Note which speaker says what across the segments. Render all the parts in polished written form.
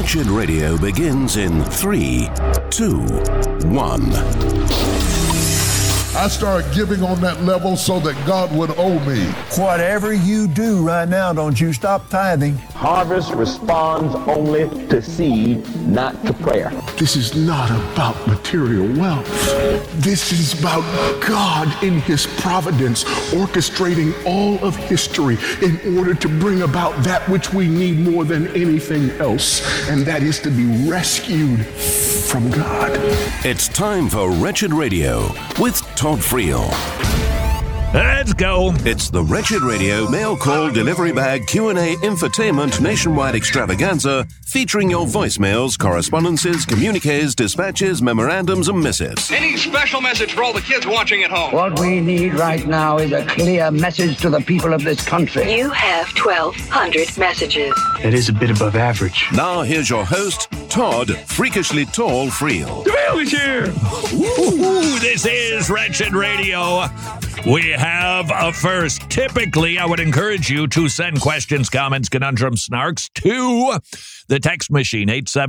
Speaker 1: Wretched Radio begins in 3, 2, 1.
Speaker 2: I started giving on that level so that God would owe me.
Speaker 3: Whatever you do right now, don't you stop tithing.
Speaker 4: Harvest responds only to seed, not to prayer.
Speaker 5: This is not about material wealth. This is about God in His providence orchestrating all of history in order to bring about that which we need more than anything else, and that is to be rescued from God.
Speaker 1: It's time for Wretched Radio with Todd Friel.
Speaker 6: Let's go.
Speaker 1: It's the Wretched Radio mail call delivery bag Q&A infotainment nationwide extravaganza featuring your voicemails, correspondences, communiques, dispatches, memorandums, and missives.
Speaker 7: Any special message for all the kids watching at home?
Speaker 8: What we need right now is a clear message to the people of this country.
Speaker 9: You have 1,200 messages.
Speaker 10: That is a bit above average.
Speaker 1: Now here's your host, Todd Freakishly Tall Friel.
Speaker 6: The mail is here. Ooh, this is Wretched Radio. We have a first. Typically, I would encourage you to send questions, comments, conundrums, snarks to the text machine,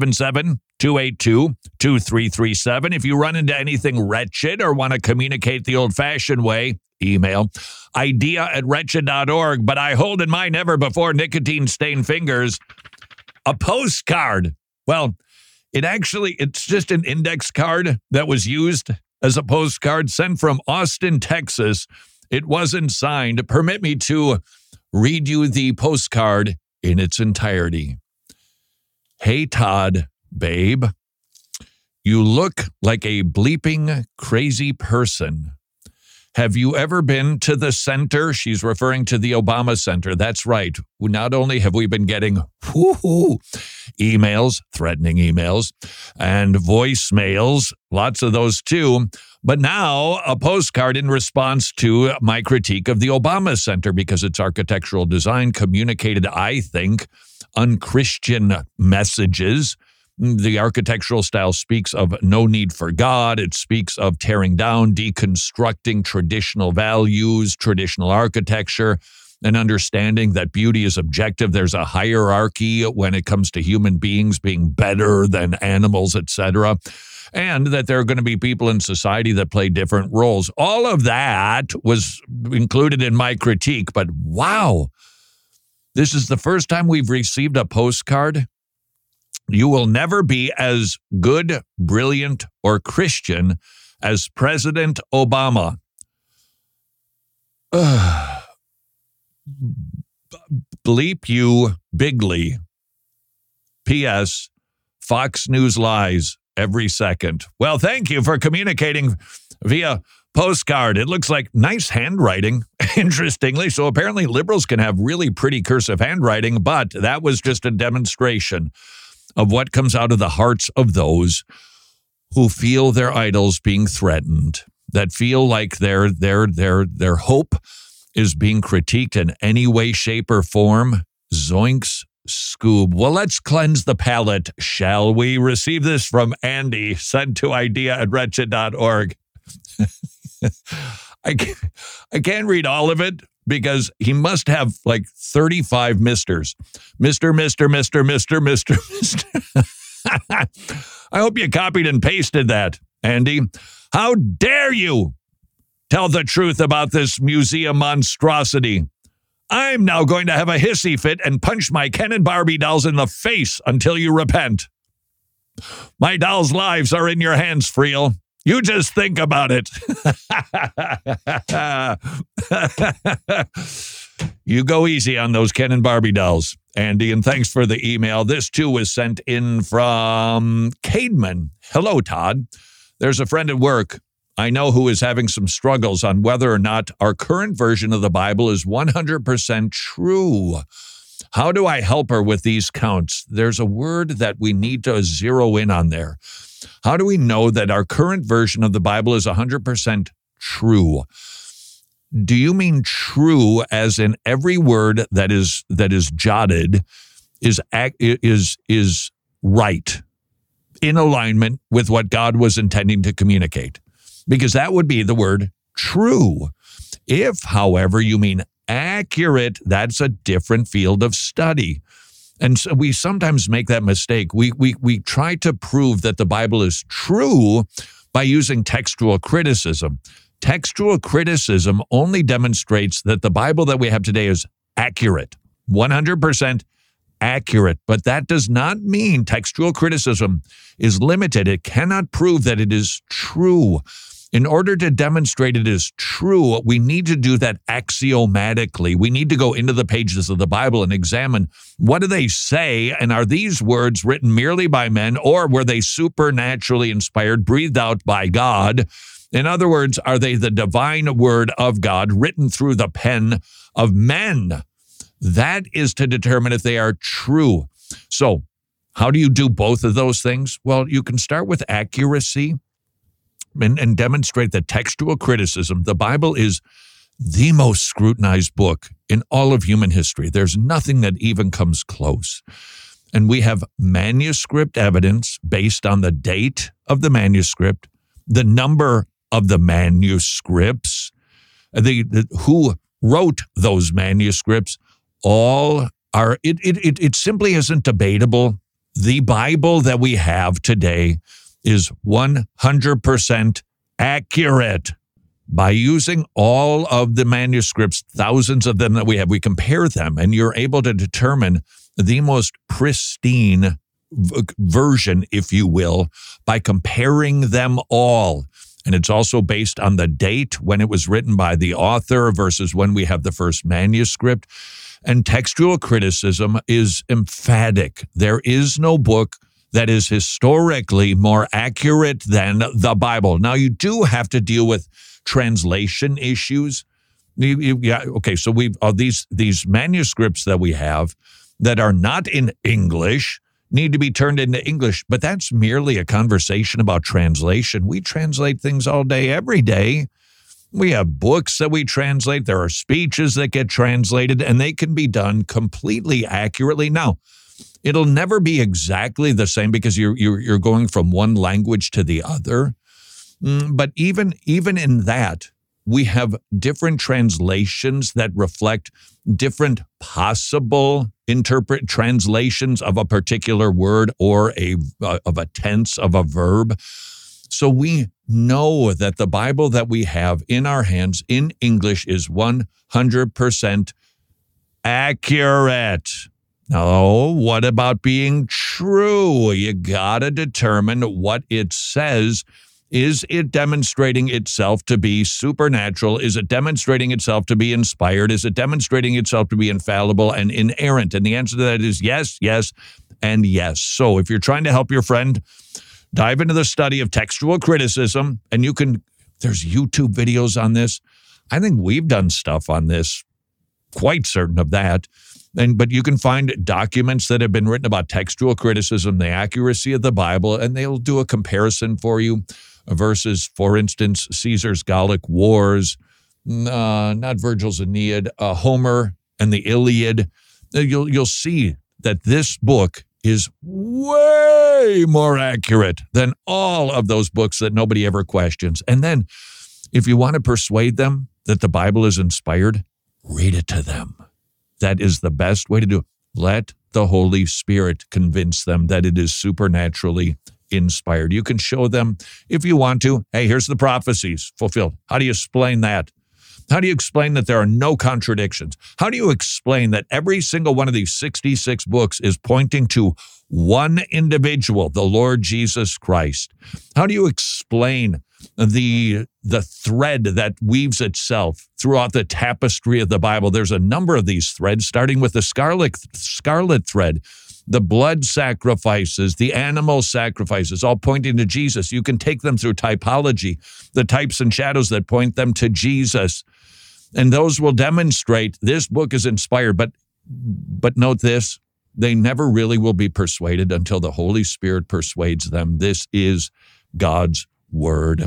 Speaker 6: 877-282-2337. If you run into anything wretched or want to communicate the old-fashioned way, email idea@wretched.org. But I hold in my never-before nicotine-stained fingers a postcard. Well, it's just an index card that was used as a postcard sent from Austin, Texas. It wasn't signed. Permit me to read you the postcard in its entirety. Hey, Todd, babe. You look like a bleeping crazy person. Have you ever been to the center? She's referring to the Obama Center. That's right. Not only have we been getting emails, threatening emails, and voicemails, lots of those too, but now a postcard in response to my critique of the Obama Center because its architectural design communicated, I think, unchristian messages. The architectural style speaks of no need for God. It speaks of tearing down, deconstructing traditional values, traditional architecture, and understanding that beauty is objective. There's a hierarchy when it comes to human beings being better than animals, etc., and that there are going to be people in society that play different roles. All of that was included in my critique, but wow, this is the first time we've received a postcard. You will never be as good, brilliant, or Christian as President Obama. Bleep you bigly. P.S. Fox News lies every second. Well, thank you for communicating via postcard. It looks like nice handwriting, interestingly. So apparently liberals can have really pretty cursive handwriting, but that was just a demonstration of what comes out of the hearts of those who feel their idols being threatened, that feel like their hope is being critiqued in any way, shape, or form. Zoinks, Scoob. Well, let's cleanse the palate, shall we? Receive this from Andy, sent to idea@wretched.org. I can't read all of it because he must have like 35 misters. Mr. I hope you copied and pasted that, Andy. How dare you tell the truth about this museum monstrosity? I'm now going to have a hissy fit and punch my Ken and Barbie dolls in the face until you repent. My dolls' lives are in your hands, Friel. You just think about it. You go easy on those Ken and Barbie dolls, Andy, and thanks for the email. This, too, was sent in from Cademan. Hello, Todd. There's a friend at work I know who is having some struggles on whether or not our current version of the Bible is 100% true. How do I help her with these counts? There's a word that we need to zero in on there. How do we know that our current version of the Bible is 100% true? Do you mean true as in every word that is jotted is right, in alignment with what God was intending to communicate? Because that would be the word true. If, however, you mean accurate, that's a different field of study. And so we sometimes make that mistake. We try to prove that the Bible is true by using textual criticism. Textual criticism only demonstrates that the Bible that we have today is accurate, 100% accurate. But that does not mean textual criticism is limited. It cannot prove that it is true. In order to demonstrate it is true, we need to do that axiomatically. We need to go into the pages of the Bible and examine what do they say, and are these words written merely by men, or were they supernaturally inspired, breathed out by God? In other words, are they the divine word of God written through the pen of men? That is to determine if they are true. So, how do you do both of those things? Well, you can start with accuracy and demonstrate that textual criticism. The Bible is the most scrutinized book in all of human history. There's nothing that even comes close. And we have manuscript evidence based on the date of the manuscript, the number of the manuscripts, who wrote those manuscripts. All are, it simply isn't debatable. The Bible that we have today is 100% accurate. By using all of the manuscripts, thousands of them that we have, we compare them, and you're able to determine the most pristine version, if you will, by comparing them all. And it's also based on the date when it was written by the author versus when we have the first manuscript. And textual criticism is emphatic. There is no book that is historically more accurate than the Bible. Now, you do have to deal with translation issues. So we've these manuscripts that we have that are not in English need to be turned into English, but that's merely a conversation about translation. We translate things all day, every day. We have books that we translate. There are speeches that get translated, and they can be done completely accurately. Now, it'll never be exactly the same because you're going from one language to the other. But even in that, we have different translations that reflect different possible translations of a particular word or of a tense of a verb. So we know that the Bible that we have in our hands in English is 100% accurate. Now, what about being true? You got to determine what it says. Is it demonstrating itself to be supernatural? Is it demonstrating itself to be inspired? Is it demonstrating itself to be infallible and inerrant? And the answer to that is yes, yes, and yes. So if you're trying to help your friend dive into the study of textual criticism, and there's YouTube videos on this. I think we've done stuff on this, quite certain of that. But you can find documents that have been written about textual criticism, the accuracy of the Bible, and they'll do a comparison for you versus, for instance, Caesar's Gallic Wars, not Virgil's Aeneid, Homer and the Iliad. You'll see that this book is way more accurate than all of those books that nobody ever questions. And then, if you want to persuade them that the Bible is inspired, read it to them. That is the best way to do it. Let the Holy Spirit convince them that it is supernaturally inspired. You can show them, if you want to, hey, here's the prophecies fulfilled. How do you explain that? How do you explain that there are no contradictions? How do you explain that every single one of these 66 books is pointing to one individual, the Lord Jesus Christ? How do you explain the thread that weaves itself throughout the tapestry of the Bible? There's a number of these threads, starting with the scarlet thread, the blood sacrifices, the animal sacrifices, all pointing to Jesus. You can take them through typology, the types and shadows that point them to Jesus. And those will demonstrate this book is inspired. But note this, they never really will be persuaded until the Holy Spirit persuades them. This is God's word.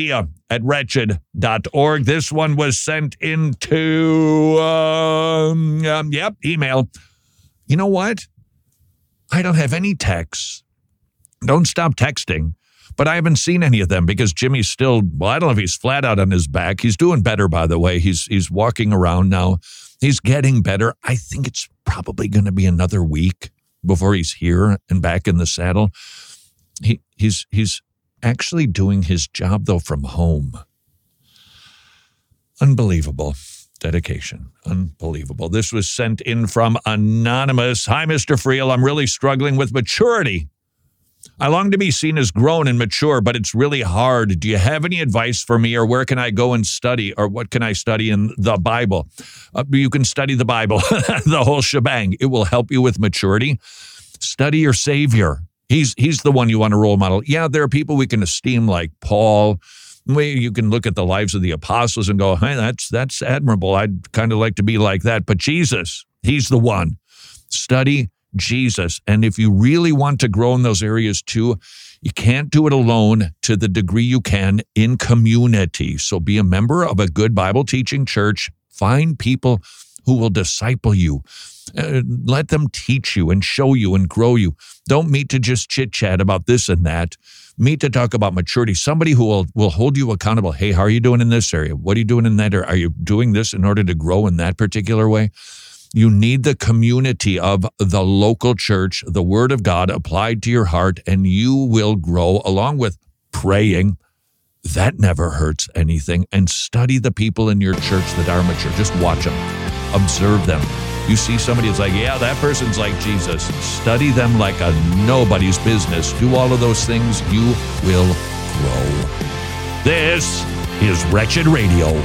Speaker 6: idea@wretched.org. This one was sent into, email. You know what? I don't have any texts. Don't stop texting. But I haven't seen any of them because Jimmy's still, I don't know if he's flat out on his back. He's doing better, by the way. He's walking around now. He's getting better. I think it's probably going to be another week before he's here and back in the saddle. He's actually doing his job, though, from home. Unbelievable dedication. Unbelievable. This was sent in from Anonymous. Hi, Mr. Friel. I'm really struggling with maturity. I long to be seen as grown and mature, but it's really hard. Do you have any advice for me, or where can I go and study, or what can I study in the Bible? You can study the Bible, the whole shebang. It will help you with maturity. Study your Savior. He's the one you want to role model. Yeah, there are people we can esteem like Paul. You can look at the lives of the apostles and go, hey, that's admirable. I'd kind of like to be like that. But Jesus, he's the one. Study Jesus. And if you really want to grow in those areas too, you can't do it alone to the degree you can in community. So be a member of a good Bible teaching church. Find people who will disciple you. Let them teach you and show you and grow you. Don't meet to just chit-chat about this and that. Meet to talk about maturity. Somebody who will hold you accountable. Hey, how are you doing in this area? What are you doing in that area? Are you doing this in order to grow in that particular way? You need the community of the local church, the Word of God applied to your heart, and you will grow along with praying. That never hurts anything. And study the people in your church that are mature. Just watch them. Observe them. You see somebody that's like, yeah, that person's like Jesus. Study them like a nobody's business. Do all of those things. You will grow. This is Wretched Radio.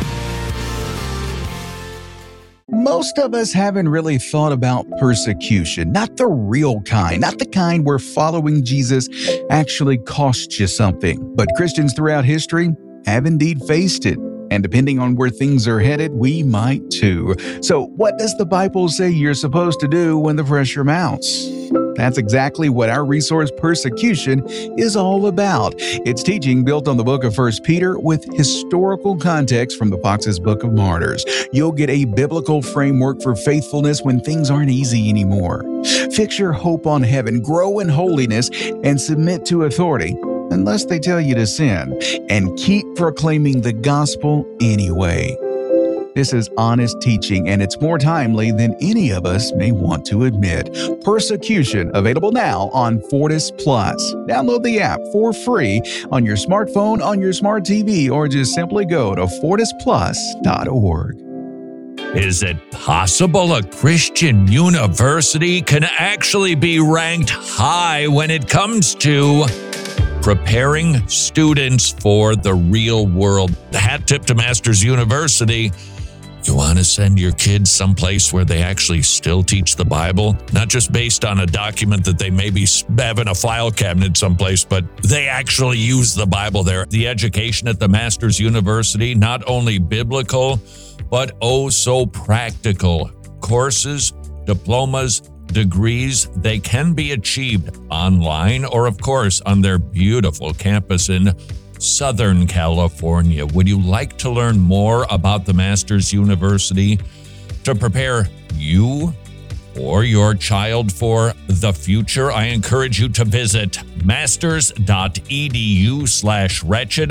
Speaker 11: Most of us haven't really thought about persecution, not the real kind, not the kind where following Jesus actually costs you something. But Christians throughout history have indeed faced it. And depending on where things are headed, we might too. So what does the Bible say you're supposed to do when the pressure mounts? That's exactly what our resource Persecution is all about. It's teaching built on the book of 1 Peter with historical context from the Fox's Book of Martyrs. You'll get a biblical framework for faithfulness when things aren't easy anymore. Fix your hope on heaven, grow in holiness, and submit to authority, unless they tell you to sin, and keep proclaiming the gospel anyway. This is honest teaching, and it's more timely than any of us may want to admit. Persecution, available now on Fortis Plus. Download the app for free on your smartphone, on your smart TV, or just simply go to fortisplus.org.
Speaker 6: Is it possible a Christian university can actually be ranked high when it comes to preparing students for the real world? Hat tip to Masters University. You want to send your kids someplace where they actually still teach the Bible? Not just based on a document that they maybe have in a file cabinet someplace, but they actually use the Bible there. The education at the Masters University, not only biblical, but oh so practical. Courses, diplomas, degrees, they can be achieved online or, of course, on their beautiful campus in Southern California. Would you like to learn more about the Masters University to prepare you or your child for the future? I encourage you to visit masters.edu/wretched,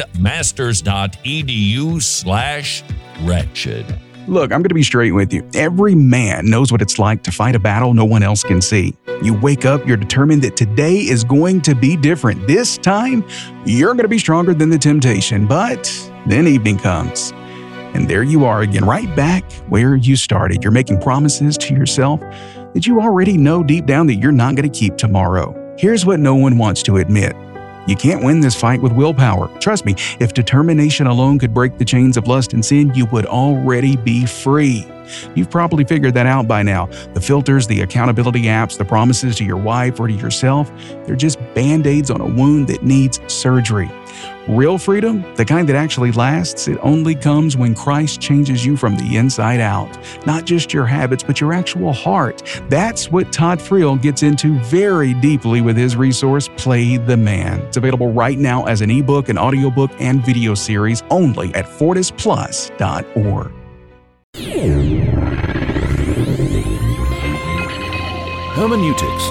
Speaker 6: masters.edu/wretched.
Speaker 11: Look, I'm going to be straight with you. Every man knows what it's like to fight a battle no one else can see. You wake up, you're determined that today is going to be different. This time, you're going to be stronger than the temptation. But then evening comes, and there you are again, right back where you started. You're making promises to yourself that you already know deep down that you're not going to keep tomorrow. Here's what no one wants to admit. You can't win this fight with willpower. Trust me, if determination alone could break the chains of lust and sin, you would already be free. You've probably figured that out by now. The filters, the accountability apps, the promises to your wife or to yourself, they're just band-aids on a wound that needs surgery. Real freedom, the kind that actually lasts, it only comes when Christ changes you from the inside out. Not just your habits, but your actual heart. That's what Todd Friel gets into very deeply with his resource, Play the Man. It's available right now as an ebook, an audiobook, and video series only at fortisplus.org.
Speaker 12: Hermeneutics.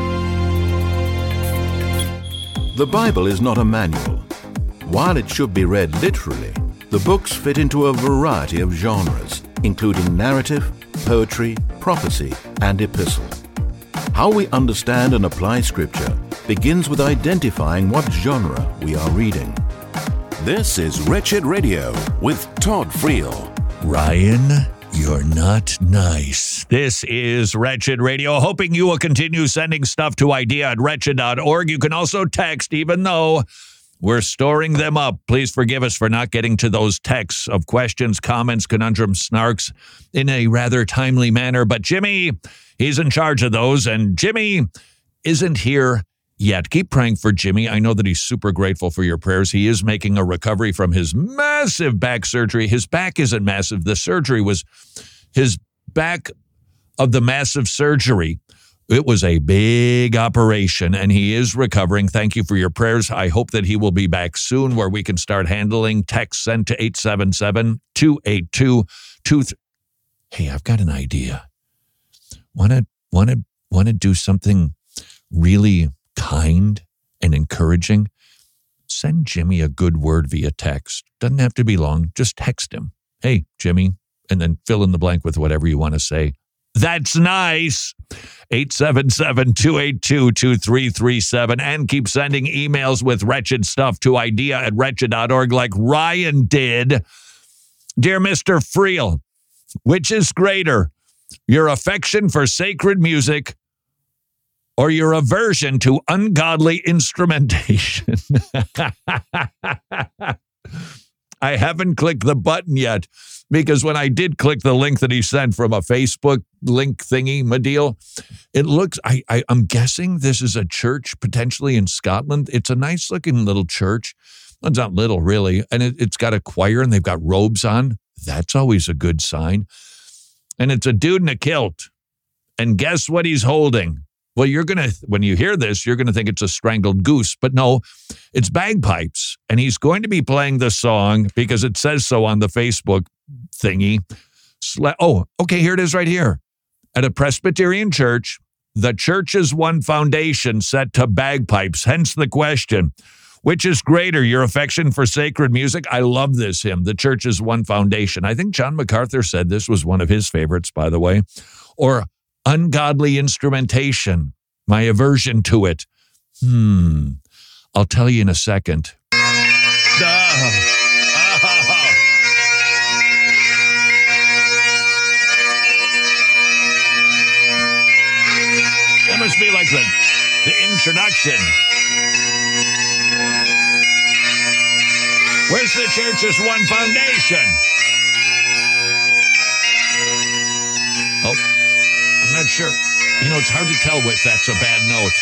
Speaker 12: The Bible is not a manual. While it should be read literally, the books fit into a variety of genres, including narrative, poetry, prophecy, and epistle. How we understand and apply Scripture begins with identifying what genre we are reading.
Speaker 1: This is Wretched Radio with Todd Friel.
Speaker 6: Ryan, you're not nice. This is Wretched Radio, hoping you will continue sending stuff to idea@wretched.org. You can also text, even though we're storing them up. Please forgive us for not getting to those texts of questions, comments, conundrums, snarks in a rather timely manner. But Jimmy, he's in charge of those, and Jimmy isn't here yet. Keep praying for Jimmy. I know that he's super grateful for your prayers. He is making a recovery from his massive back surgery. His back isn't massive. The surgery was his back of the massive surgery. It was a big operation, and he is recovering. Thank you for your prayers. I hope that he will be back soon where we can start handling texts sent to 877-282-23. Hey, I've got an idea. Want to do something really kind and encouraging? Send Jimmy a good word via text. Doesn't have to be long. Just text him. Hey, Jimmy, and then fill in the blank with whatever you want to say. That's nice. 877-282-2337. And keep sending emails with wretched stuff to idea@wretched.org like Ryan did. Dear Mr. Friel, which is greater, your affection for sacred music or your aversion to ungodly instrumentation? I haven't clicked the button yet, because when I did click the link that he sent from a Facebook link thingy, Madeal, it looks, I'm guessing this is a church potentially in Scotland. It's a nice looking little church. It's not little really. And it's got a choir and they've got robes on. That's always a good sign. And it's a dude in a kilt. And guess what he's holding? Well, when you hear this, you're going to think it's a strangled goose, but no, it's bagpipes. And he's going to be playing the song because it says so on the Facebook thingy. Here it is right here. At a Presbyterian church, the church is one foundation set to bagpipes. Hence the question, which is greater, your affection for sacred music? I love this hymn. The church is one foundation. I think John MacArthur said this was one of his favorites, by the way. Or ungodly instrumentation, my aversion to it. I'll tell you in a second. That must be like the introduction. Where's the church's one foundation? Oh, I'm not sure. It's hard to tell if that's a bad note.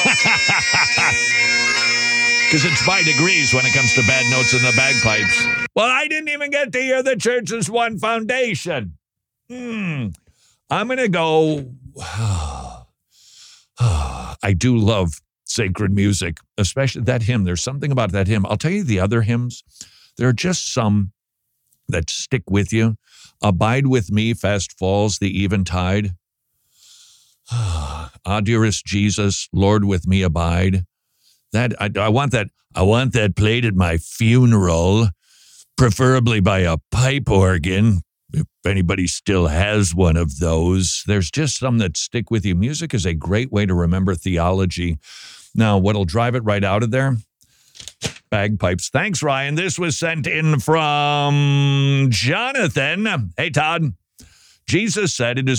Speaker 6: Because it's by degrees when it comes to bad notes in the bagpipes. Well, I didn't even get to hear the church's one foundation. I'm going to go. I do love sacred music, especially that hymn. There's something about that hymn. I'll tell you the other hymns. There are just some that stick with you. Abide with me, fast falls the eventide. Ah, dearest Jesus, Lord, with me abide. That I want that. I want that played at my funeral, preferably by a pipe organ. If anybody still has one of those, there's just some that stick with you. Music is a great way to remember theology. Now, what'll drive it right out of there? Bagpipes. Thanks, Ryan. This was sent in from Jonathan. Hey, Todd. Jesus said it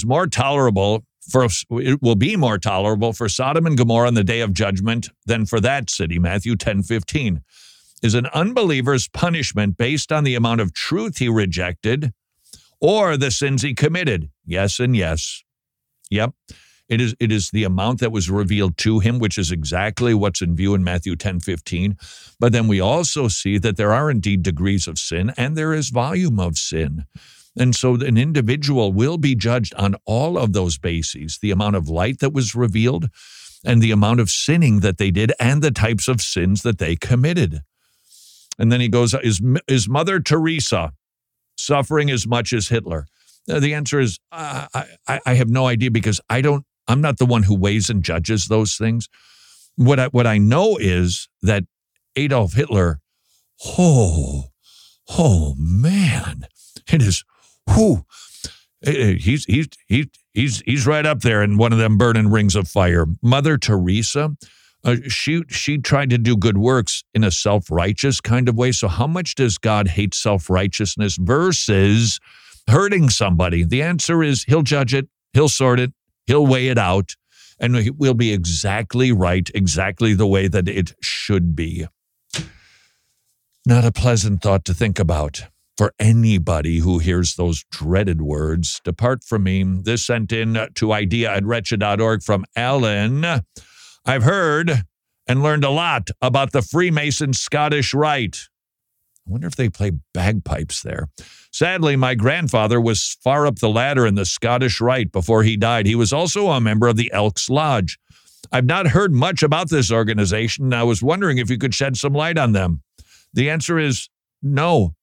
Speaker 6: will be more tolerable for Sodom and Gomorrah in the day of judgment than for that city. Matthew 10:15 is an unbeliever's punishment based on the amount of truth he rejected or the sins he committed. Yes and yes. Yep. It is the amount that was revealed to him, which is exactly what's in view in Matthew 10:15. But then we also see that there are indeed degrees of sin and there is volume of sin. And so an individual will be judged on all of those bases, the amount of light that was revealed and the amount of sinning that they did and the types of sins that they committed. And then he goes, is Mother Teresa suffering as much as Hitler? The answer is, I have no idea because I'm not the one who weighs and judges those things. What I know is that Adolf Hitler, oh man, it is, He's right up there in one of them burning rings of fire. Mother Teresa, she tried to do good works in a self-righteous kind of way. So how much does God hate self-righteousness versus hurting somebody? The answer is he'll judge it, he'll sort it, he'll weigh it out, and we'll be exactly right, exactly the way that it should be. Not a pleasant thought to think about for anybody who hears those dreaded words. Depart from me. This sent in to idea@wretched.org from Alan. I've heard and learned a lot about the Freemason Scottish Rite. I wonder if they play bagpipes there. Sadly, my grandfather was far up the ladder in the Scottish Rite before he died. He was also a member of the Elks Lodge. I've not heard much about this organization, and I was wondering if you could shed some light on them. The answer is no.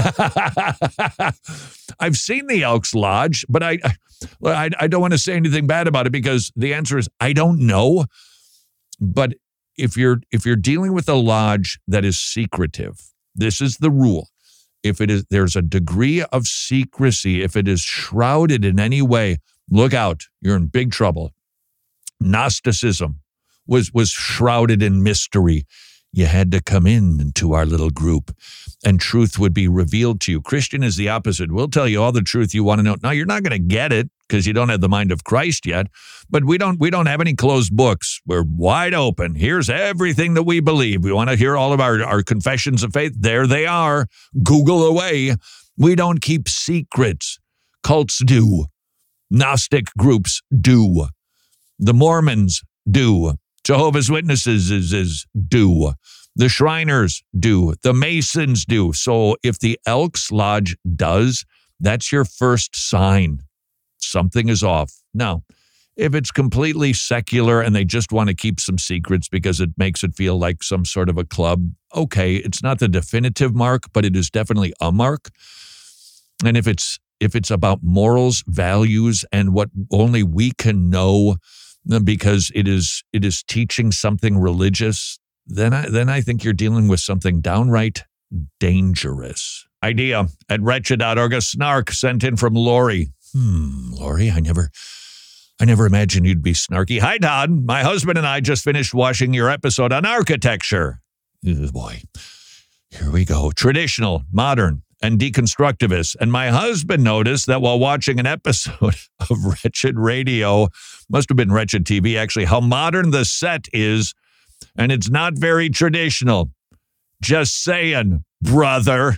Speaker 6: I've seen the Elks Lodge, but I don't want to say anything bad about it because the answer is I don't know. But if you're dealing with a lodge that is secretive, this is the rule. If there's a degree of secrecy, if it is shrouded in any way, look out. You're in big trouble. Gnosticism was shrouded in mystery. You had to come into our little group and truth would be revealed to you. Christian is the opposite. We'll tell you all the truth you want to know. Now, you're not going to get it because you don't have the mind of Christ yet, but we don't have any closed books. We're wide open. Here's everything that we believe. We want to hear all of our confessions of faith. There they are. Google away. We don't keep secrets. Cults do. Gnostic groups do. The Mormons do. Jehovah's Witnesses do. The Shriners do. The Masons do. So if the Elks Lodge does, that's your first sign. Something is off. Now, if it's completely secular and they just want to keep some secrets because it makes it feel like some sort of a club, okay, it's not the definitive mark, but it is definitely a mark. And if it's about morals, values, and what only we can know because it is teaching something religious, then I think you're dealing with something downright dangerous. Idea@wretched.org. A snark sent in from Lori. Lori, I never imagined you'd be snarky. Hi, Todd. My husband and I just finished watching your episode on architecture. Oh, boy. Here we go. Traditional, modern, and deconstructivist. And my husband noticed that while watching an episode of Wretched Radio, must have been Wretched TV, actually, how modern the set is, and it's not very traditional. Just saying, brother.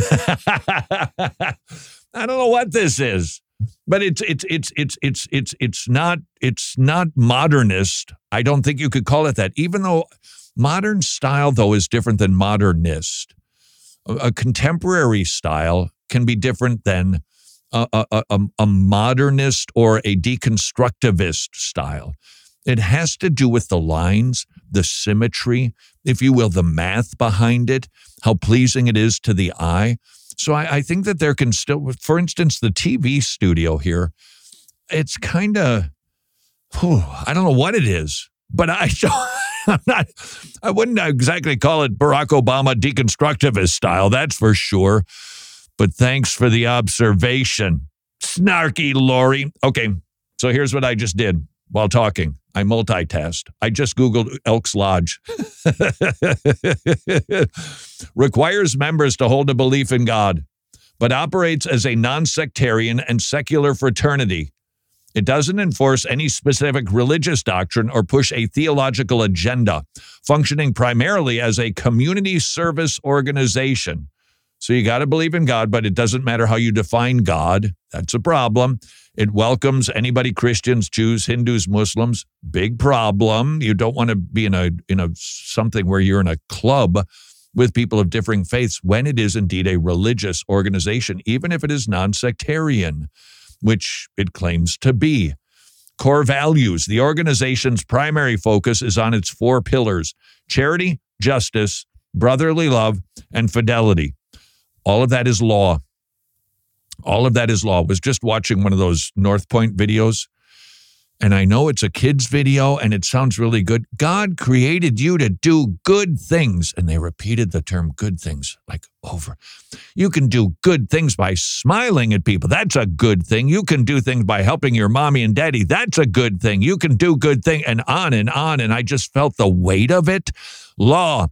Speaker 6: I don't know what this is, but it's not modernist. I don't think you could call it that, even though modern style, though, is different than modernist. A contemporary style can be different than a modernist or a deconstructivist style. It has to do with the lines, the symmetry, if you will, the math behind it, how pleasing it is to the eye. So I think that there can still, for instance, the TV studio here, it's kind of, I don't know what it is, but I wouldn't exactly call it Barack Obama deconstructivist style, that's for sure. But thanks for the observation. Snarky Lori. Okay, so here's what I just did while talking. I multitasked. I just Googled Elks Lodge. Requires members to hold a belief in God, but operates as a non-sectarian and secular fraternity. It doesn't enforce any specific religious doctrine or push a theological agenda, functioning primarily as a community service organization. So you got to believe in God, but it doesn't matter how you define God. That's a problem. It welcomes anybody, Christians, Jews, Hindus, Muslims. Big problem. You don't want to be in a something where you're in a club with people of differing faiths when it is indeed a religious organization, even if it is non-sectarian, which it claims to be. Core values. The organization's primary focus is on its 4 pillars: charity, justice, brotherly love, and fidelity. All of that is law. All of that is law. I was just watching one of those North Point videos, And I know it's a kid's video and it sounds really good. God created you to do good things. And they repeated the term good things like over. You can do good things by smiling at people. That's a good thing. You can do things by helping your mommy and daddy. That's a good thing. You can do good things, and on and on. And I just felt the weight of it. Law.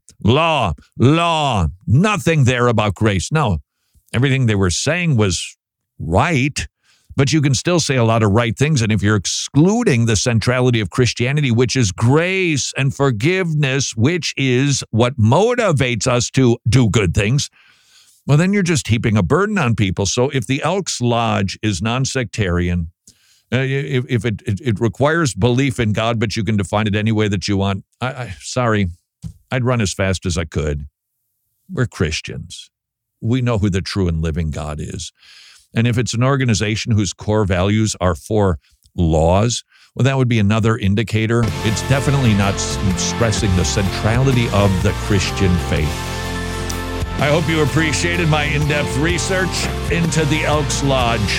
Speaker 6: Nothing there about grace. No, everything they were saying was right. But you can still say a lot of right things. And if you're excluding the centrality of Christianity, which is grace and forgiveness, which is what motivates us to do good things, well, then you're just heaping a burden on people. So if the Elks Lodge is non-sectarian, if it requires belief in God, but you can define it any way that you want, sorry, I'd run as fast as I could. We're Christians. We know who the true and living God is. And if it's an organization whose core values are for laws, well, that would be another indicator. It's definitely not stressing the centrality of the Christian faith. I hope you appreciated my in-depth research into the Elks Lodge.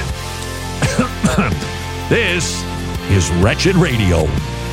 Speaker 6: This is Wretched Radio.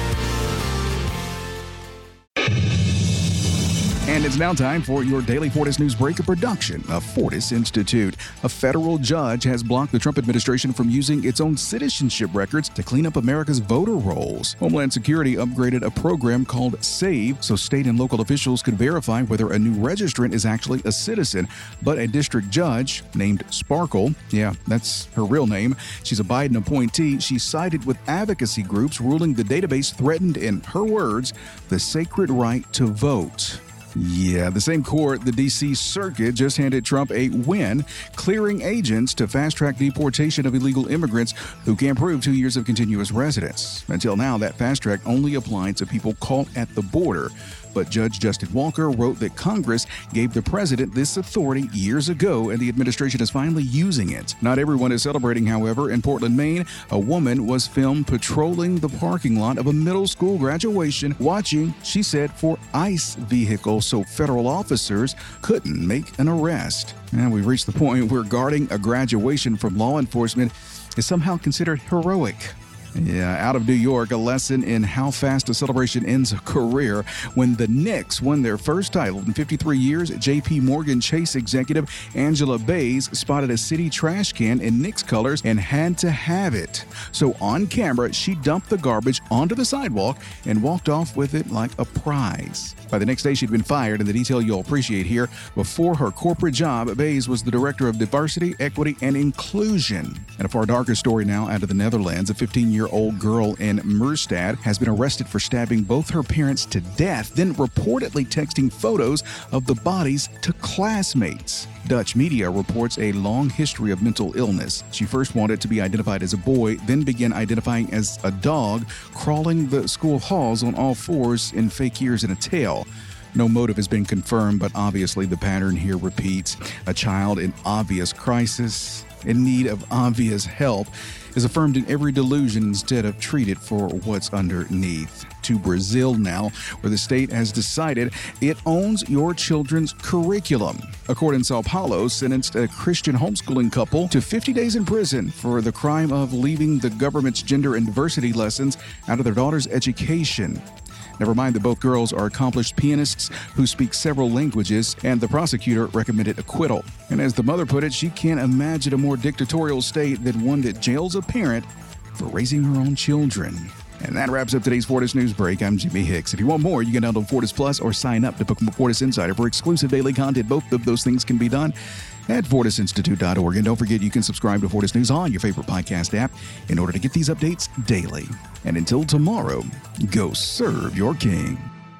Speaker 11: And it's now time for your daily Fortis News Break, a production of Fortis Institute. A federal judge has blocked the Trump administration from using its own citizenship records to clean up America's voter rolls. Homeland Security upgraded a program called SAVE so state and local officials could verify whether a new registrant is actually a citizen. But a district judge named Sparkle, yeah, that's her real name, she's a Biden appointee, she sided with advocacy groups ruling the database threatened, in her words, the sacred right to vote. Yeah, the same court, the D.C. Circuit, just handed Trump a win, clearing agents to fast-track deportation of illegal immigrants who can't prove 2 years of continuous residence. Until now, that fast-track only applied to people caught at the border. But Judge Justin Walker wrote that Congress gave the president this authority years ago, and the administration is finally using it. Not everyone is celebrating, however. In Portland, Maine, a woman was filmed patrolling the parking lot of a middle school graduation, watching, she said, for ICE vehicles so federal officers couldn't make an arrest. And we've reached the point where guarding a graduation from law enforcement is somehow considered heroic. Yeah, out of New York, a lesson in how fast a celebration ends a career. When the Knicks won their first title in 53 years, J.P. Morgan Chase executive Angela Bays spotted a city trash can in Knicks colors and had to have it. So on camera, she dumped the garbage onto the sidewalk and walked off with it like a prize. By the next day, she'd been fired, and the detail you'll appreciate here. Before her corporate job, Bays was the director of diversity, equity, and inclusion. And a far darker story now out of the Netherlands. A 15-year-old girl in Muurstad has been arrested for stabbing both her parents to death, then reportedly texting photos of the bodies to classmates. Dutch media reports a long history of mental illness. She first wanted to be identified as a boy, then began identifying as a dog, crawling the school halls on all fours in fake ears and a tail. No motive has been confirmed, but obviously the pattern here repeats. A child in obvious crisis, in need of obvious help, is affirmed in every delusion instead of treated for what's underneath. To Brazil now, where the state has decided it owns your children's curriculum. A court in Sao Paulo sentenced a Christian homeschooling couple to 50 days in prison for the crime of leaving the government's gender and diversity lessons out of their daughter's education. Never mind that both girls are accomplished pianists who speak several languages, and the prosecutor recommended acquittal. And as the mother put it, she can't imagine a more dictatorial state than one that jails a parent for raising her own children. And that wraps up today's Fortis News Break. I'm Jimmy Hicks. If you want more, you can download Fortis Plus or sign up to become a Fortis Insider for exclusive daily content. Both of those things can be done at FortisInstitute.org. And don't forget, you can subscribe to Fortis News on your favorite podcast app in order to get these updates daily. And until tomorrow, go serve your king.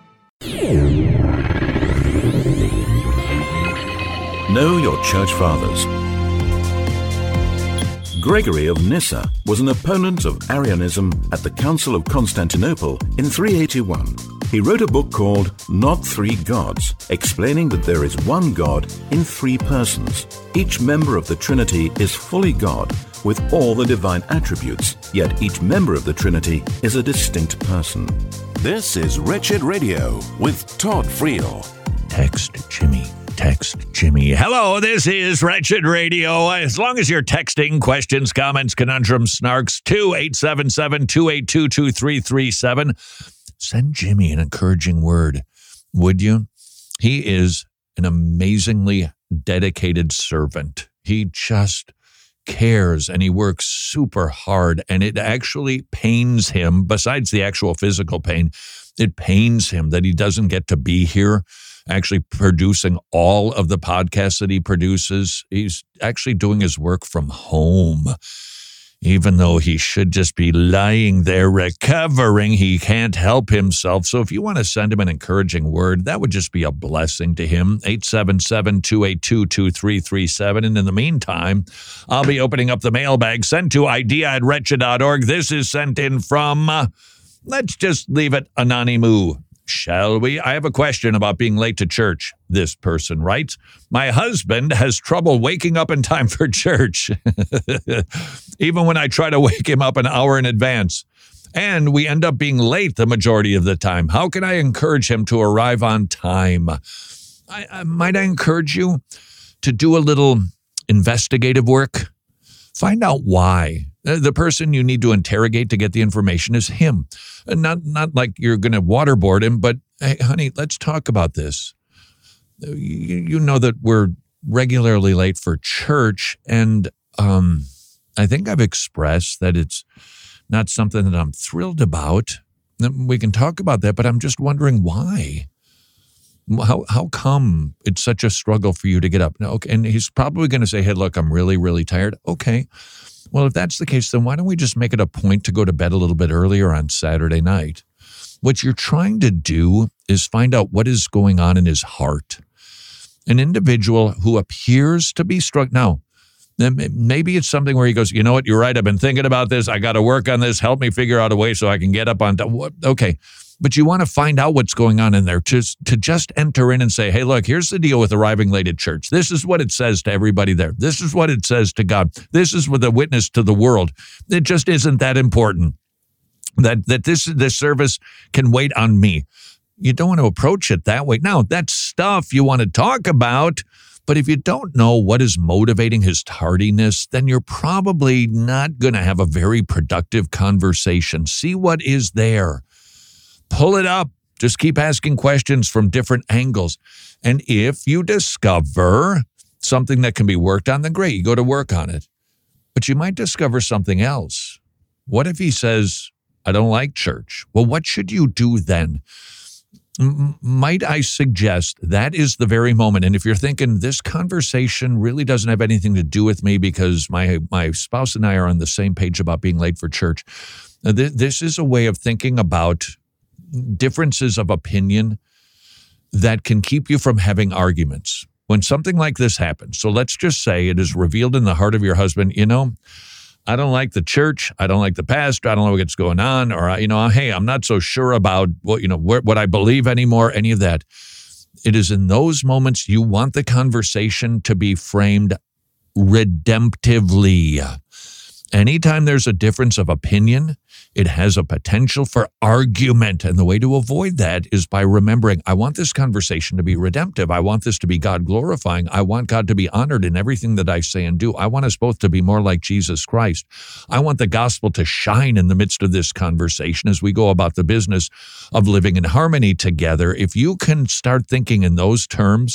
Speaker 12: Know your church fathers. Gregory of Nyssa was an opponent of Arianism at the Council of Constantinople in 381. He wrote a book called Not Three Gods, explaining that there is one God in three persons. Each member of the Trinity is fully God, with all the divine attributes, yet each member of the Trinity is a distinct person.
Speaker 1: This is Wretched Radio with Todd Friel.
Speaker 6: Text Jimmy. text Jimmy. Hello, this is Wretched Radio. As long as you're texting questions, comments, conundrums, snarks to 877-282-2337, send Jimmy an encouraging word, would you? He is an amazingly dedicated servant. He just cares and he works super hard, and it actually pains him, besides the actual physical pain, it pains him that he doesn't get to be here actually producing all of the podcasts that he produces. He's actually doing his work from home. Even though he should just be lying there recovering, he can't help himself. So if you want to send him an encouraging word, that would just be a blessing to him. 877-282-2337. And in the meantime, I'll be opening up the mailbag sent to idea@wretched.org. This is sent in from, let's just leave it anonymous. Shall we? I have a question about being late to church. This person writes, my husband has trouble waking up in time for church, even when I try to wake him up an hour in advance. And we end up being late the majority of the time. How can I encourage him to arrive on time? Might I encourage you to do a little investigative work? Find out why. The person you need to interrogate to get the information is him. Not like you're going to waterboard him, but hey, honey, let's talk about this. You know that we're regularly late for church, and I think I've expressed that it's not something that I'm thrilled about. We can talk about that, but I'm just wondering why. How come it's such a struggle for you to get up? Okay, and he's probably going to say, hey, look, I'm really, really tired. Okay. Well, if that's the case, then why don't we just make it a point to go to bed a little bit earlier on Saturday night? What you're trying to do is find out what is going on in his heart. An individual who appears to be struck. Now, maybe it's something where he goes, you know what, you're right, I've been thinking about this. I got to work on this. Help me figure out a way so I can get up on time. Okay. But you want to find out what's going on in there to just enter in and say, hey, look, here's the deal with arriving late at church. This is what it says to everybody there. This is what it says to God. This is what a witness to the world. It just isn't that important that this service can wait on me. You don't want to approach it that way. Now, that's stuff you want to talk about. But if you don't know what is motivating his tardiness, then you're probably not going to have a very productive conversation. See what is there. Pull it up. Just keep asking questions from different angles. And if you discover something that can be worked on, then great, you go to work on it. But you might discover something else. What if he says, I don't like church? Well, what should you do then? Might I suggest that is the very moment. And if you're thinking this conversation really doesn't have anything to do with me because my spouse and I are on the same page about being late for church, this is a way of thinking about differences of opinion that can keep you from having arguments. When something like this happens, so let's just say it is revealed in the heart of your husband, you know, I don't like the church, I don't like the pastor, I don't know what's going on, or, you know, hey, I'm not so sure about what I believe anymore, any of that. It is in those moments you want the conversation to be framed redemptively. Anytime there's a difference of opinion, it has a potential for argument. And the way to avoid that is by remembering, I want this conversation to be redemptive. I want this to be God glorifying. I want God to be honored in everything that I say and do. I want us both to be more like Jesus Christ. I want the gospel to shine in the midst of this conversation as we go about the business of living in harmony together. If you can start thinking in those terms,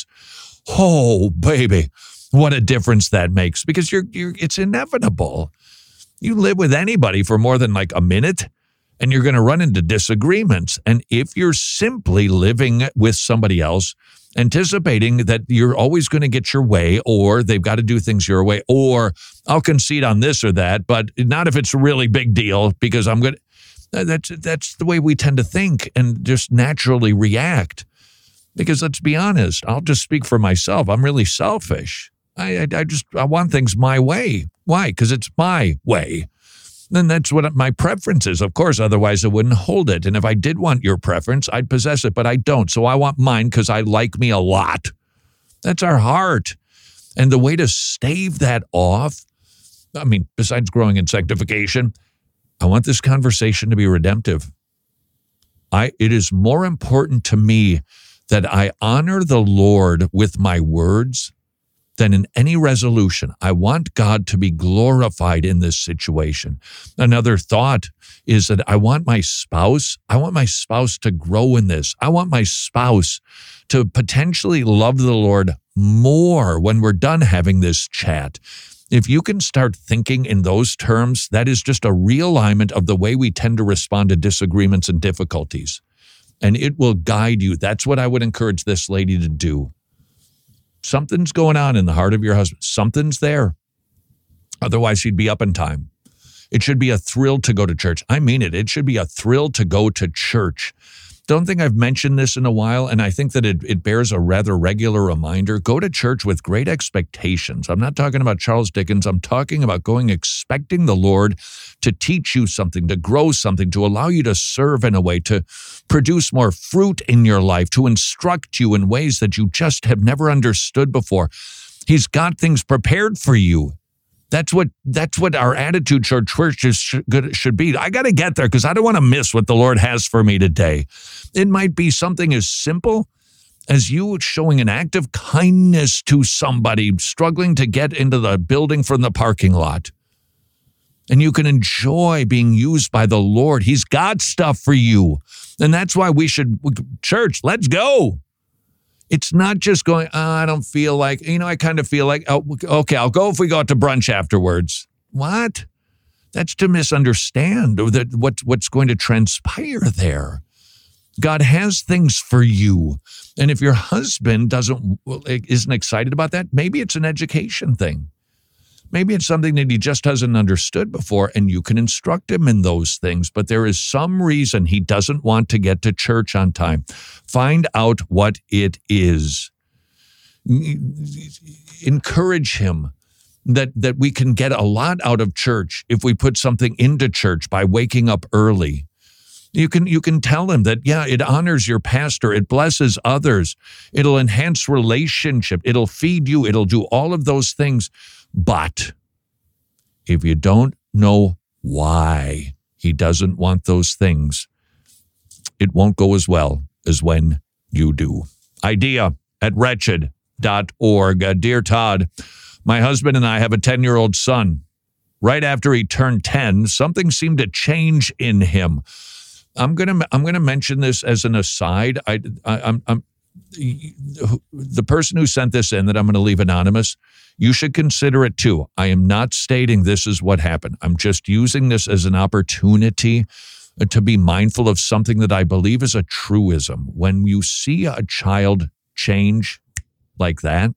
Speaker 6: oh, baby, what a difference that makes, because it's inevitable. You live with anybody for more than like a minute, and you're going to run into disagreements. And if you're simply living with somebody else, anticipating that you're always going to get your way, or they've got to do things your way, or I'll concede on this or that, but not if it's a really big deal because I'm going to, that's the way we tend to think and just naturally react. Because let's be honest, I'll just speak for myself. I'm really selfish. I want things my way. Why? Because it's my way. Then that's what my preference is. Of course, otherwise I wouldn't hold it. And if I did want your preference, I'd possess it, but I don't. So I want mine because I like me a lot. That's our heart. And the way to stave that off, I mean, besides growing in sanctification, I want this conversation to be redemptive. It is more important to me that I honor the Lord with my words, then in any resolution, I want God to be glorified in this situation. Another thought is that I want my spouse to grow in this. I want my spouse to potentially love the Lord more when we're done having this chat. If you can start thinking in those terms, that is just a realignment of the way we tend to respond to disagreements and difficulties. And it will guide you. That's what I would encourage this lady to do. Something's going on in the heart of your husband. Something's there. Otherwise, he'd be up in time. It should be a thrill to go to church. I mean it. It should be a thrill to go to church. Don't think I've mentioned this in a while, and I think that it bears a rather regular reminder. Go to church with great expectations. I'm not talking about Charles Dickens. I'm talking about going expecting the Lord to teach you something, to grow something, to allow you to serve in a way, to produce more fruit in your life, to instruct you in ways that you just have never understood before. He's got things prepared for you. That's what our attitude toward churches should be. I got to get there because I don't want to miss what the Lord has for me today. It might be something as simple as you showing an act of kindness to somebody struggling to get into the building from the parking lot. And you can enjoy being used by the Lord. He's got stuff for you. And that's why church, let's go. It's not just going, I don't feel like, I kind of feel like, okay, I'll go if we go out to brunch afterwards. What? That's to misunderstand what's going to transpire there. God has things for you. And if your husband isn't excited about that, maybe it's an education thing. Maybe it's something that he just hasn't understood before, and you can instruct him in those things. But there is some reason he doesn't want to get to church on time. Find out what it is. Encourage him that we can get a lot out of church if we put something into church by waking up early. You can tell him that, yeah, it honors your pastor. It blesses others. It'll enhance relationship. It'll feed you. It'll do all of those things. But if you don't know why he doesn't want those things, it won't go as well as when you do. idea@wretched.org. Dear Todd, my husband and I have a 10-year-old son. Right after he turned 10, something seemed to change in him. I'm gonna mention this as an aside. I'm the person who sent this in that I'm going to leave anonymous, you should consider it too. I am not stating this is what happened. I'm just using this as an opportunity to be mindful of something that I believe is a truism. When you see a child change like that,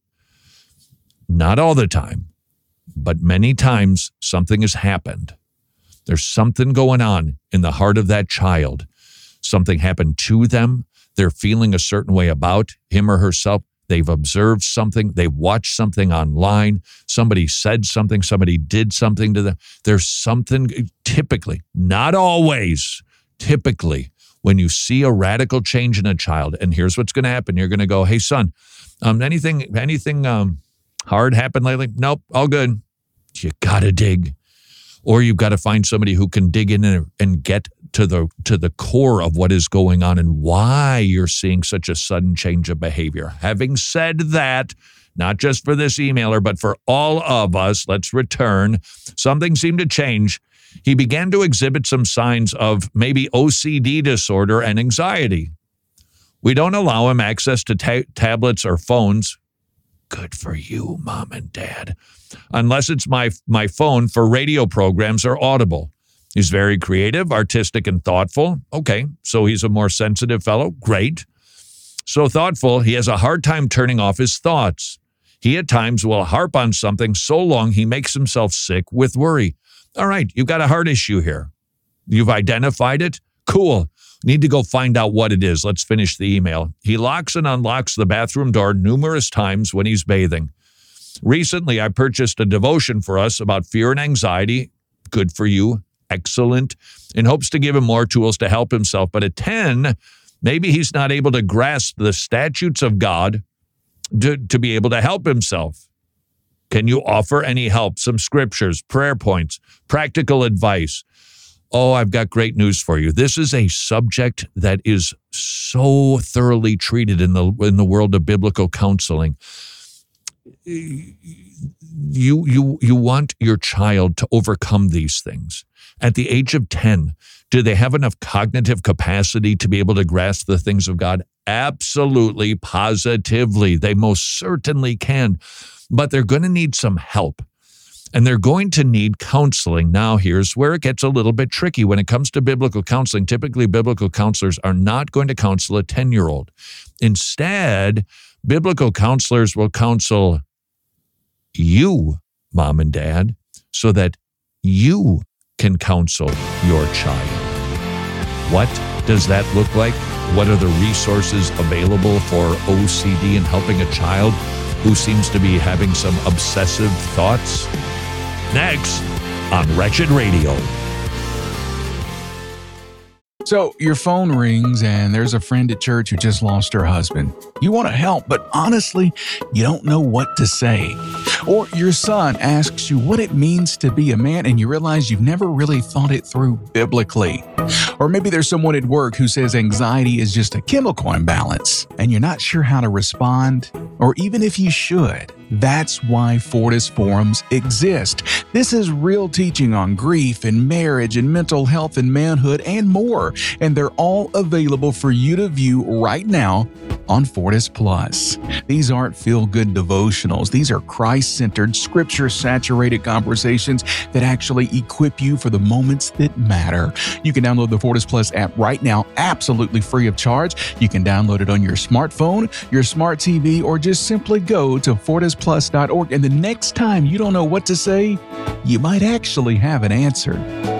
Speaker 6: not all the time, but many times something has happened. There's something going on in the heart of that child. Something happened to them. They're feeling a certain way about him or herself. They've observed something. They've watched something online. Somebody said something. Somebody did something to them. There's something typically, not always, typically, when you see a radical change in a child, and here's what's going to happen. You're going to go, hey, son, anything hard happened lately? Nope, all good. You got to dig. Or you've got to find somebody who can dig in and get to the core of what is going on and why you're seeing such a sudden change of behavior. Having said that, not just for this emailer, but for all of us, let's return. Something seemed to change. He began to exhibit some signs of maybe OCD disorder and anxiety. We don't allow him access to tablets or phones. Good for you, Mom and Dad. Unless it's my phone for radio programs or Audible. He's very creative, artistic, and thoughtful. Okay, so he's a more sensitive fellow. Great. So thoughtful, he has a hard time turning off his thoughts. He at times will harp on something so long he makes himself sick with worry. All right, you've got a heart issue here. You've identified it? Cool. Need to go find out what it is. Let's finish the email. He locks and unlocks the bathroom door numerous times when he's bathing. Recently, I purchased a devotion for us about fear and anxiety. Good for you. Excellent. In hopes to give him more tools to help himself. But at 10, maybe he's not able to grasp the statutes of God to be able to help himself. Can you offer any help? Some scriptures, prayer points, practical advice? Oh, I've got great news for you. This is a subject that is so thoroughly treated in the world of biblical counseling. You want your child to overcome these things. At the age of 10, do they have enough cognitive capacity to be able to grasp the things of God? Absolutely, positively. They most certainly can. But they're going to need some help. And they're going to need counseling. Now, here's where it gets a little bit tricky. When it comes to biblical counseling, typically biblical counselors are not going to counsel a 10-year-old. Instead, biblical counselors will counsel you, mom and dad, so that you can counsel your child. What does that look like? What are the resources available for OCD and helping a child who seems to be having some obsessive thoughts? Next on Wretched Radio.
Speaker 11: So your phone rings and there's a friend at church who just lost her husband. You want to help, but honestly, you don't know what to say. Or your son asks you what it means to be a man and you realize you've never really thought it through biblically. Or maybe there's someone at work who says anxiety is just a chemical imbalance and you're not sure how to respond, or even if you should. That's why Fortis Forums exist. This is real teaching on grief and marriage and mental health and manhood and more. And they're all available for you to view right now on Fortis Plus. These aren't feel-good devotionals. These are Christ-centered, scripture-saturated conversations that actually equip you for the moments that matter. You can download the Fortis Plus app right now, absolutely free of charge. You can download it on your smartphone, your smart TV, or just simply go to fortisplus.org. And the next time you don't know what to say, you might actually have an answer.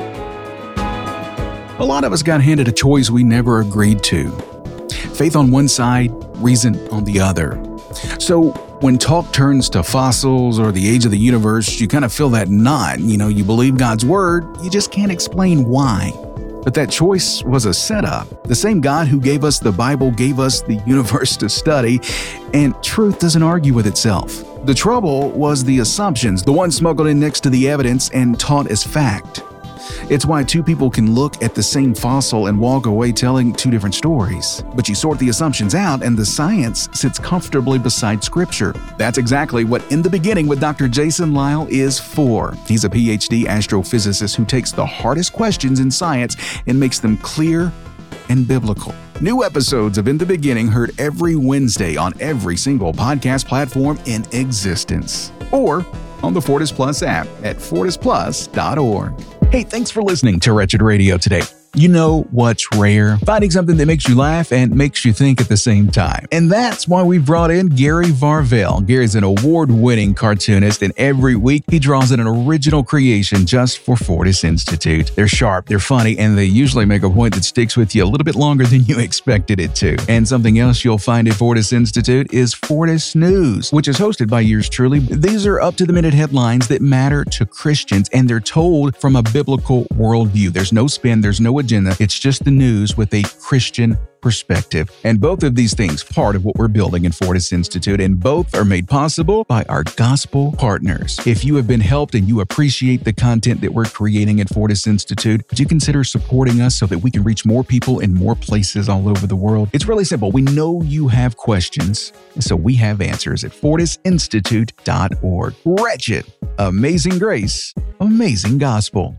Speaker 11: A lot of us got handed a choice we never agreed to. Faith on one side, reason on the other. So when talk turns to fossils or the age of the universe, you kind of feel that knot. You believe God's word, you just can't explain why. But that choice was a setup. The same God who gave us the Bible gave us the universe to study, and truth doesn't argue with itself. The trouble was the assumptions, the ones smuggled in next to the evidence and taught as fact. It's why two people can look at the same fossil and walk away telling two different stories. But you sort the assumptions out and the science sits comfortably beside scripture. That's exactly what In the Beginning with Dr. Jason Lisle is for. He's a PhD astrophysicist who takes the hardest questions in science and makes them clear and biblical. New episodes of In the Beginning heard every Wednesday on every single podcast platform in existence. Or on the Fortis Plus app at fortisplus.org. Hey, thanks for listening to Wretched Radio today. You know what's rare? Finding something that makes you laugh and makes you think at the same time. And that's why we brought in Gary Varvel. Gary's an award-winning cartoonist, and every week he draws in an original creation just for Fortis Institute. They're sharp, they're funny, and they usually make a point that sticks with you a little bit longer than you expected it to. And something else you'll find at Fortis Institute is Fortis News, which is hosted by yours truly. These are up-to-the-minute headlines that matter to Christians, and they're told from a biblical worldview. There's no spin, there's no agenda. It's just the news with a Christian perspective. And both of these things, part of what we're building in Fortis Institute, and both are made possible by our gospel partners. If you have been helped and you appreciate the content that we're creating at Fortis Institute, would you consider supporting us so that we can reach more people in more places all over the world? It's really simple. We know you have questions, and so we have answers at fortisinstitute.org. Wretched, amazing grace, amazing gospel.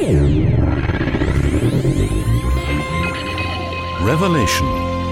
Speaker 12: Revelation.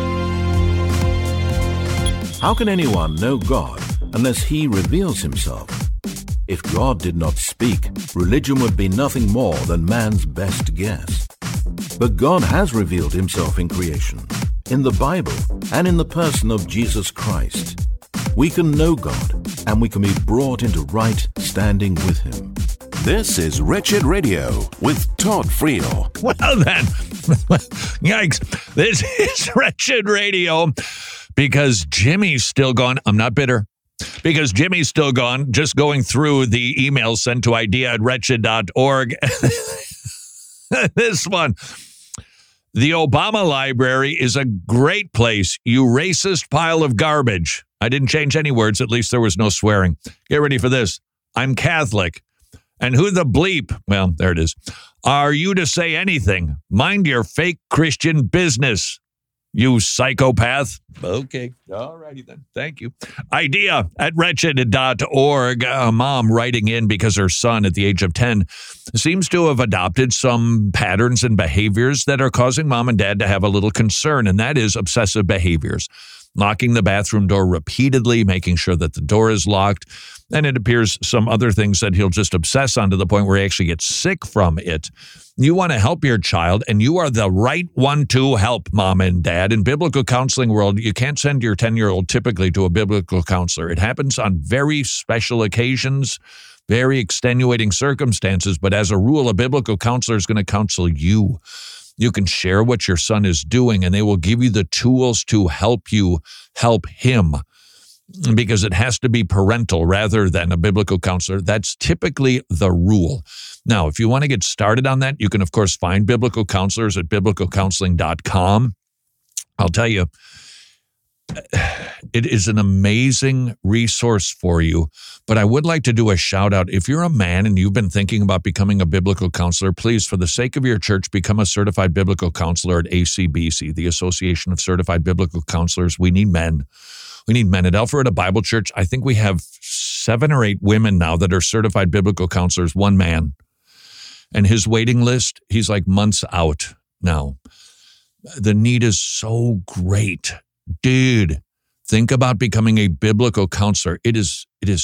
Speaker 12: How can anyone know God unless he reveals himself? If God did not speak, religion would be nothing more than man's best guess. But God has revealed himself in creation, in the Bible, and in the person of Jesus Christ. We can know God, and we can be brought into right standing with him.
Speaker 1: This is Wretched Radio with Todd Friel.
Speaker 6: Well then, yikes. This is Wretched Radio because Jimmy's still gone. I'm not bitter. Because Jimmy's still gone, just going through the emails sent to idea@wretched.org. This one. The Obama Library is a great place, you racist pile of garbage. I didn't change any words. At least there was no swearing. Get ready for this. I'm Catholic. And who the bleep, well, there it is, are you to say anything? Mind your fake Christian business, you psychopath. Okay, all righty then. Thank you. Idea at wretched.org. A mom writing in because her son at the age of 10 seems to have adopted some patterns and behaviors that are causing mom and dad to have a little concern, and that is obsessive behaviors. Locking the bathroom door repeatedly, making sure that the door is locked, and it appears some other things that he'll just obsess on to the point where he actually gets sick from it. You want to help your child, and you are the right one to help, mom and dad. In biblical counseling world, you can't send your 10-year-old typically to a biblical counselor. It happens on very special occasions, very extenuating circumstances, but as a rule, a biblical counselor is going to counsel you. You can share what your son is doing, and they will give you the tools to help you help him, because it has to be parental rather than a biblical counselor. That's typically the rule. Now, if you want to get started on that, you can, of course, find biblical counselors at biblicalcounseling.com. I'll tell you, it is an amazing resource for you, but I would like to do a shout out. If you're a man and you've been thinking about becoming a biblical counselor, please, for the sake of your church, become a certified biblical counselor at ACBC, the Association of Certified Biblical Counselors. We need men. We need men. At Alpharetta Bible Church, I think we have 7 or 8 women now that are certified biblical counselors, one man. And his waiting list, he's like months out now. The need is so great. Dude, think about becoming a biblical counselor. It is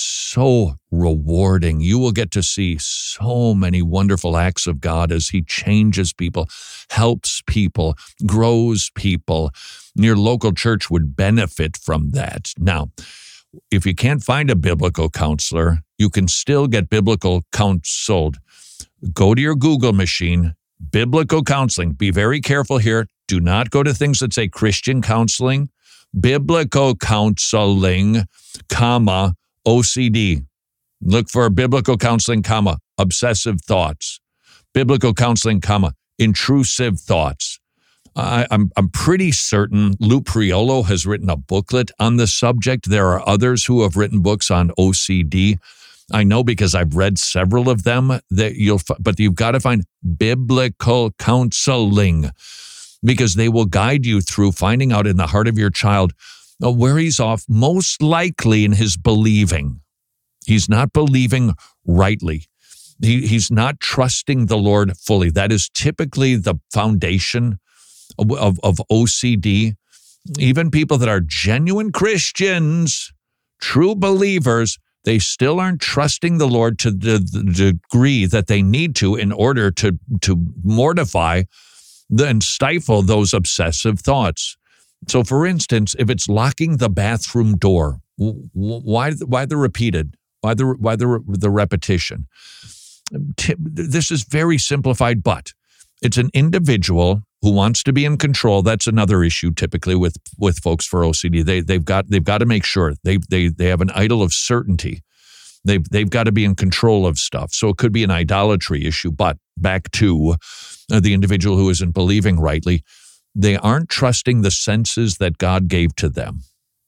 Speaker 6: so rewarding. You will get to see so many wonderful acts of God as he changes people, helps people, grows people. Your local church would benefit from that. Now, if you can't find a biblical counselor, you can still get biblical counseled. Go to your Google machine, biblical counseling. Be very careful here. Do not go to things that say Christian counseling. Biblical counseling, comma, OCD. Look for biblical counseling, comma, obsessive thoughts. Biblical counseling, comma, intrusive thoughts. I'm pretty certain Lou Priolo has written a booklet on the subject. There are others who have written books on OCD. I know because I've read several of them but you've got to find biblical counseling, because they will guide you through finding out in the heart of your child where he's off, most likely in his believing. He's not believing rightly. He's not trusting the Lord fully. That is typically the foundation of OCD. Even people that are genuine Christians, true believers, they still aren't trusting the Lord to the degree that they need to in order to mortify and stifle those obsessive thoughts. So, for instance, if it's locking the bathroom door, why the repeated? Why the repetition? This is very simplified, but it's an individual who wants to be in control. That's another issue typically with folks for OCD. They've got to make sure they have an idol of certainty. They've got to be in control of stuff. So it could be an idolatry issue, but back to the individual who isn't believing rightly, they aren't trusting the senses that God gave to them.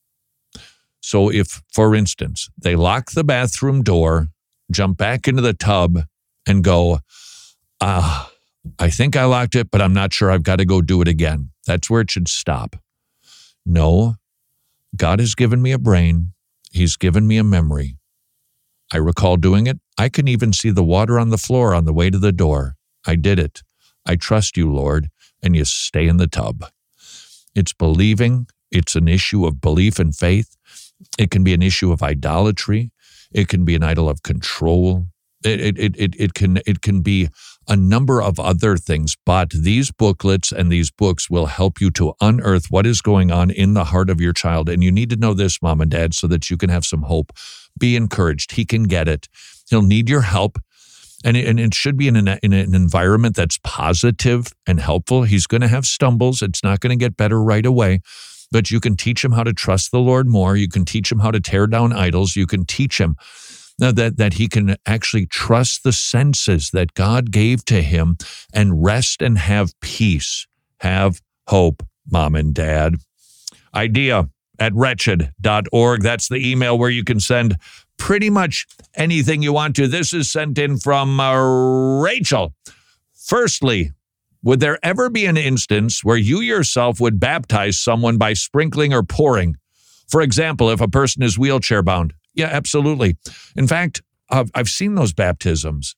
Speaker 6: So if, for instance, they lock the bathroom door, jump back into the tub and go, I think I locked it, but I'm not sure. I've got to go do it again. That's where it should stop. No, God has given me a brain. He's given me a memory. I recall doing it. I can even see the water on the floor on the way to the door. I did it. I trust you, Lord, and you stay in the tub. It's believing. It's an issue of belief and faith. It can be an issue of idolatry. It can be an idol of control. It can be a number of other things, but these booklets and these books will help you to unearth what is going on in the heart of your child. And you need to know this, Mom and Dad, so that you can have some hope. Be encouraged. He can get it. He'll need your help. And it should be in an environment that's positive and helpful. He's going to have stumbles. It's not going to get better right away. But you can teach him how to trust the Lord more. You can teach him how to tear down idols. You can teach him that he can actually trust the senses that God gave to him and rest and have peace. Have hope, Mom and Dad. Idea at wretched.org. That's the email where you can send pretty much anything you want to. This is sent in from Rachel. Firstly, would there ever be an instance where you yourself would baptize someone by sprinkling or pouring? For example, if a person is wheelchair bound. Yeah, absolutely. In fact, I've seen those baptisms.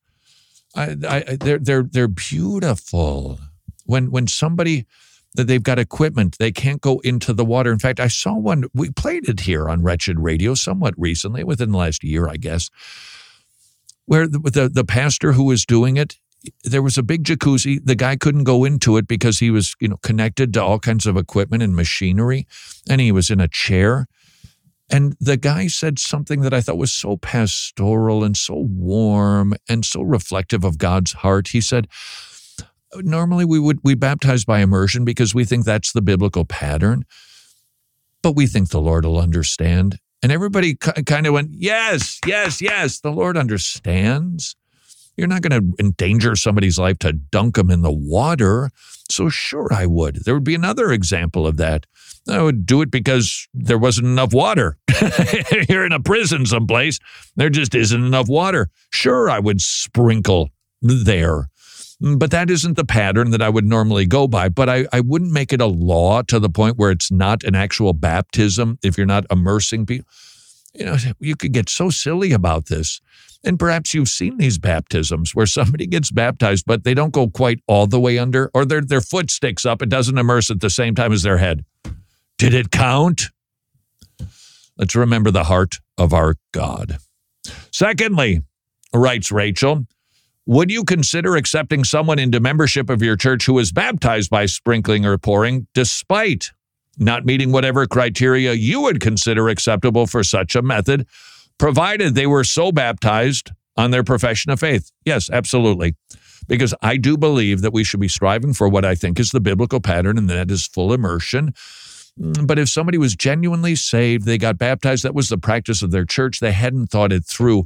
Speaker 6: They're beautiful. When somebody that they've got equipment, they can't go into the water. In fact, I saw one. We played it here on Wretched Radio somewhat recently, within the last year, I guess, where the pastor who was doing it, there was a big jacuzzi. The guy couldn't go into it because he was, connected to all kinds of equipment and machinery, and he was in a chair. And the guy said something that I thought was so pastoral and so warm and so reflective of God's heart. He said, normally we baptize by immersion because we think that's the biblical pattern, but we think the Lord will understand. And everybody kind of went, yes, the Lord understands. You're not going to endanger somebody's life to dunk them in the water. So sure, I would. There would be another example of that. I would do it because there wasn't enough water. You're in a prison someplace. There just isn't enough water. Sure, I would sprinkle there. But that isn't the pattern that I would normally go by. But I wouldn't make it a law to the point where it's not an actual baptism if you're not immersing people. You could get so silly about this. And perhaps you've seen these baptisms where somebody gets baptized, but they don't go quite all the way under, or their foot sticks up. It doesn't immerse at the same time as their head. Did it count? Let's remember the heart of our God. Secondly, writes Rachel, would you consider accepting someone into membership of your church who is baptized by sprinkling or pouring, despite not meeting whatever criteria you would consider acceptable for such a method, provided they were so baptized on their profession of faith? Yes, absolutely. Because I do believe that we should be striving for what I think is the biblical pattern, and that is full immersion. But if somebody was genuinely saved, they got baptized, that was the practice of their church, they hadn't thought it through.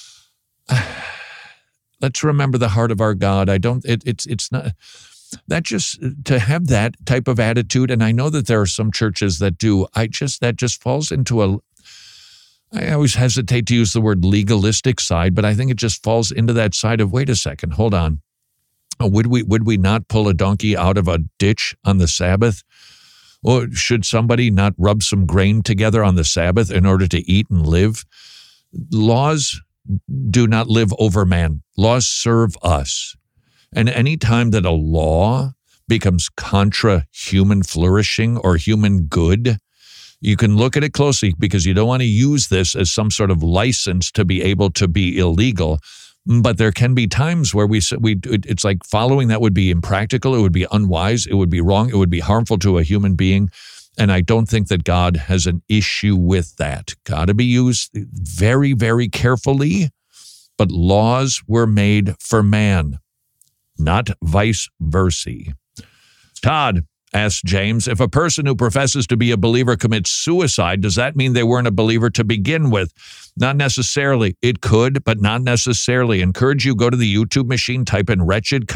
Speaker 6: Let's remember the heart of our God. It's not, that just, to have that type of attitude, and I know that there are some churches that do, that just falls into I always hesitate to use the word legalistic side, but I think it just falls into that side of, wait a second, hold on. Would we not pull a donkey out of a ditch on the Sabbath? Or should somebody not rub some grain together on the Sabbath in order to eat and live? Laws do not live over man. Laws serve us. And any time that a law becomes contra human flourishing or human good, you can look at it closely, because you don't want to use this as some sort of license to be able to be illegal. But there can be times where it's like following that would be impractical. It would be unwise. It would be wrong. It would be harmful to a human being. And I don't think that God has an issue with that. Got to be used very, very carefully. But laws were made for man, not vice versa. Todd asked James, if a person who professes to be a believer commits suicide, does that mean they weren't a believer to begin with? Not necessarily. It could, but not necessarily. Encourage you, go to the YouTube machine, type in wretched,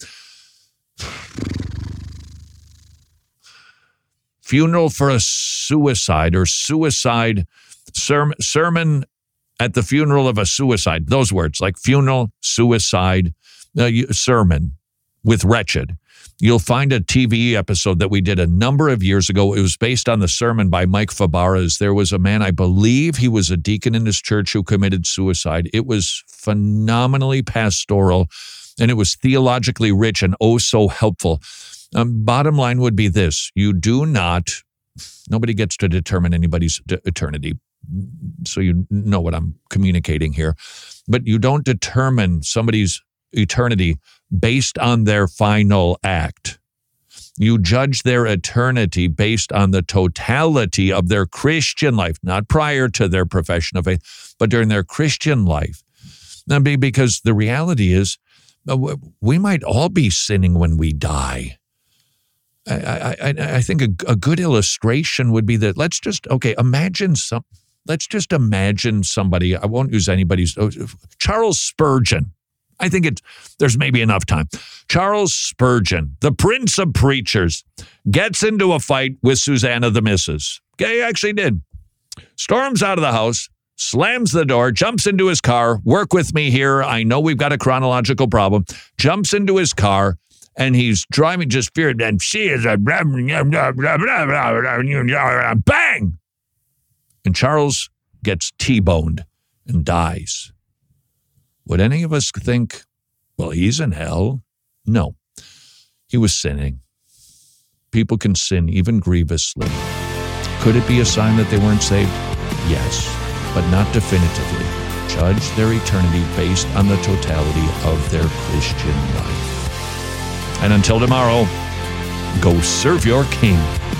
Speaker 6: funeral for a suicide, or suicide sermon at the funeral of a suicide. Those words, like funeral, suicide, sermon with wretched. You'll find a TV episode that we did a number of years ago. It was based on the sermon by Mike Fabarez. There was a man, I believe he was a deacon in his church, who committed suicide. It was phenomenally pastoral, and it was theologically rich and oh so helpful. Bottom line would be this. Nobody gets to determine anybody's eternity. So you know what I'm communicating here. But you don't determine somebody's eternity based on their final act. You judge their eternity based on the totality of their Christian life, not prior to their profession of faith, but during their Christian life. Now, because the reality is, we might all be sinning when we die. I think a good illustration would be that let's just imagine somebody. I won't use anybody's. Charles Spurgeon. I think there's maybe enough time. Charles Spurgeon, the Prince of Preachers, gets into a fight with Susanna the Missus. Okay, he actually did. Storms out of the house. slams the door, jumps into his car. Work with me here. I know we've got a chronological problem. Jumps into his car, and he's driving just feared. And she is a bang! And Charles gets T-boned and dies. Would any of us think, well, he's in hell? No. He was sinning. People can sin even grievously. Could it be a sign that they weren't saved? Yes, but not definitively. Judge their eternity based on the totality of their Christian life. And until tomorrow, go serve your King.